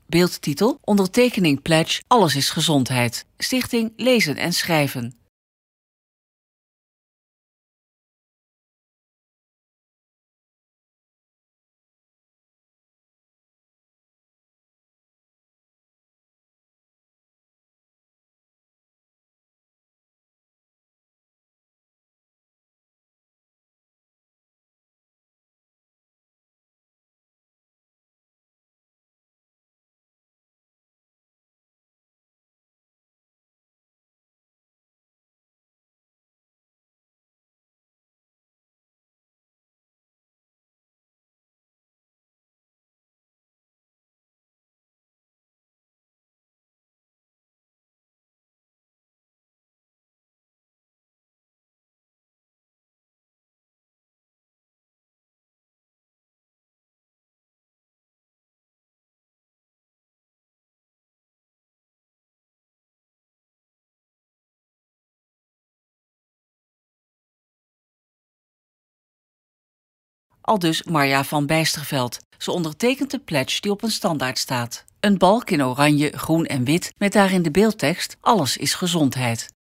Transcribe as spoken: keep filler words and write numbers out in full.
Beeldtitel: Ondertekening Pledge Alles is gezondheid. Stichting Lezen en Schrijven. Aldus Marja van Bijsterveld. Ze ondertekent de pledge die op een standaard staat. Een balk in oranje, groen en wit met daarin de beeldtekst: Alles is gezondheid.